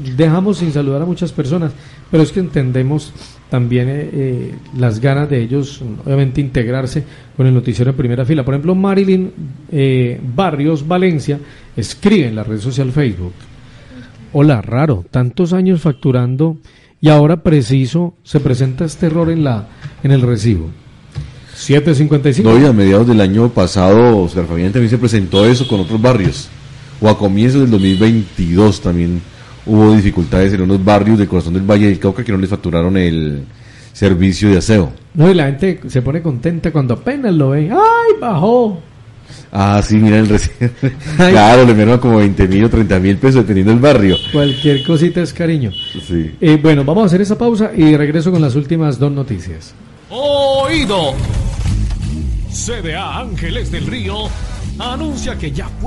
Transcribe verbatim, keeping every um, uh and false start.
dejamos sin saludar a muchas personas, pero es que entendemos también eh, eh, las ganas de ellos, obviamente, integrarse con el noticiero en primera fila. Por ejemplo, Marilyn eh, Barrios Valencia escribe en la red social Facebook: hola, raro, tantos años facturando y ahora preciso se presenta este error en la en el recibo. siete cincuenta y cinco. No, y a mediados del año pasado, Oscar Fabián también se presentó eso con otros barrios, o a comienzos del dos mil veintidós también hubo dificultades en unos barrios del corazón del Valle del Cauca que no les facturaron el servicio de aseo. No, y la gente se pone contenta cuando apenas lo ven. ¡Ay, bajó! Ah, sí, mira el recibo. Claro, le merman como veinte mil o treinta mil pesos dependiendo del barrio. Cualquier cosita es cariño. Sí. Eh, bueno, vamos a hacer esa pausa y regreso con las últimas dos noticias. Oído. C D A Ángeles del Río anuncia que ya